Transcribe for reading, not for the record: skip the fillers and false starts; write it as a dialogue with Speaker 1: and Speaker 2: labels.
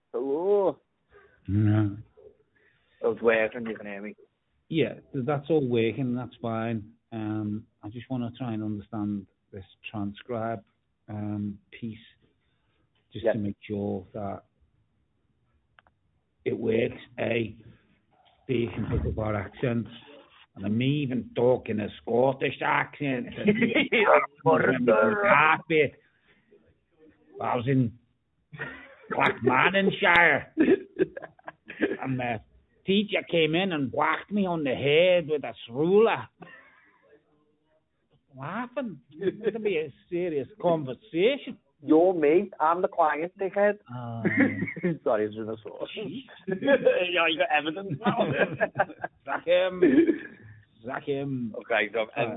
Speaker 1: Hello.
Speaker 2: No.
Speaker 1: It's working, you can hear me.
Speaker 2: Yeah, that's all working. That's fine. I just want to try and understand this transcribe piece, just
Speaker 1: Yeah.
Speaker 2: to make sure that it works. A, B can pick up our accents, and I'm even talking a Scottish accent. Carpet. I was in Clackmannanshire, and the teacher came in and whacked me on the head with a ruler. Laughing. It's going to be a serious conversation.
Speaker 1: You're me. I'm the client, dickhead. Sorry, it's in a sauce. Yeah, you got evidence now.
Speaker 2: Sack him.
Speaker 1: Okay, so